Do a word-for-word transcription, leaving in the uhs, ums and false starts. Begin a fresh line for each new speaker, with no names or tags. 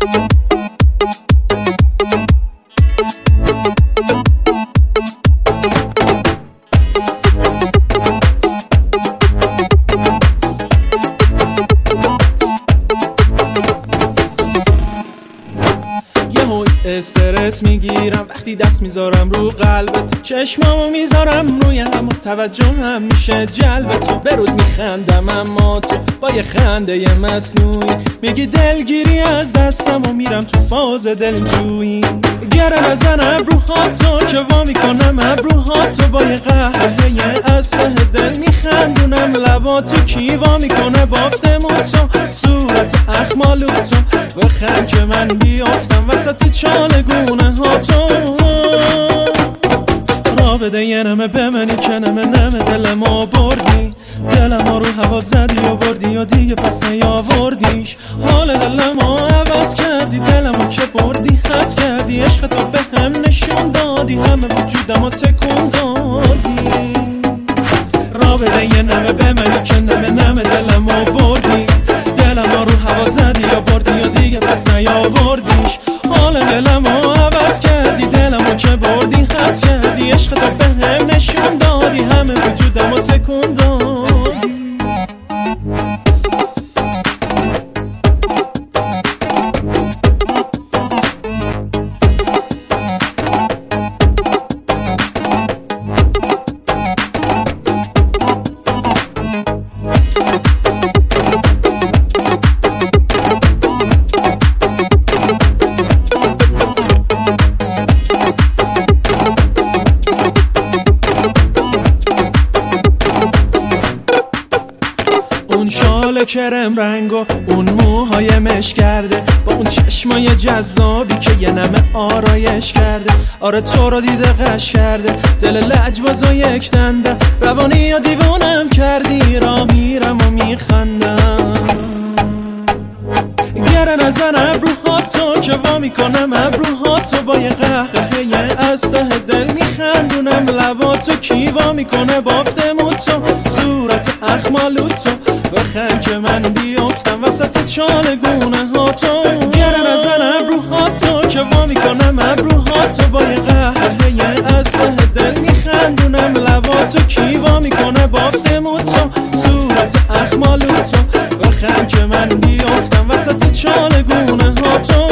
استرس میگیرم وقتی دست میذارم رو قلب تو، چشمامو میذارم روی هم، توجه هم میشه جلب تو. به رود میخندم اما تو با یه خنده مصنوعی میگی دلگیری از دستم و میرم تو فاز دلجویی. گره نزن ابروهاتو که وا میکنم ابروهاتو، با یه قهقهه از ته دل میخندونم لباتو، کیوا میکنه بافت موتو صورت اخمالوتو. بخند که من بیافتم وسط چالگونه ها تو، را بده یه نمه به منی که نمه نمه دلم آوردی، دلم رو هوا زدی و بردی و دیگه پس نیاوردیش. حال دلم رو عوض کردی، دلم که بردی حس کردی، عشق تو به هم نشون دادی، همه وجودم رو تکون دادی. را بده یه نمه به منی که نمه نمه دلم آوردی، دلم رو هوا زدی و بردی و دیگه پس نیاوردیش. حال دلم رو عوض کردی، دلم رو که بردی حس کردی، عشق تو به هم نشون دادی، همه وجودم رو تکون دادی. اون شال کرم رنگ و اون موهای مش کرده، با اون چشمای جذابی که یه نمه آرایش کرده. آره تو رو دیده قش کرده، دل لجباز و یک دنده، روانی یا دیوانم کردی، را میرم و میخندم. گره نزن ابروهاتو که وا میکنم ابروهاتو، با یه قهقهه از ته دل میخندونم لباتو، کیوا میکنه بافت موتو صورت اخمالوتو. بخند که من بیافتم وسط چالگونه ها تو، گره نزن ابروهاتو که وا میکنم ابروهاتو، با یه قهقهه از ته دل میخندونم لباتو، کیوا میکنه بافت موتو صورت اخمالوتو. بخند که من بیافتم وسط چالگونه ها تو.